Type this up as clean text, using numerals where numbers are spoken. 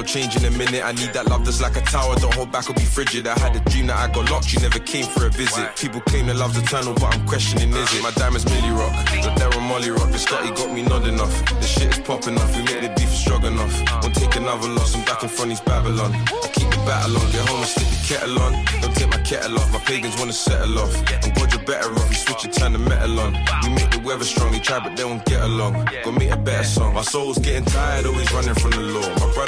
change in a minute. I need that love that's like a tower, don't hold back or be frigid. I had a dream that I got locked, you never came for a visit. People claim that love's eternal, but I'm questioning, is it? My diamonds Millie Rock, the they're on Molly Rock. The Scotty got me nodding off. The shit is popping off, we make the beef strong enough. Won't take another loss, I'm back in front of Babylon. I keep the battle on, get home and stick the kettle on. Don't take my kettle off, my pagans wanna settle off. I'm glad you're better off, you switch and turn the metal on. We make the weather strong, they try but they won't get along. Go make a better song. My soul's getting tired, always running from the law. My brother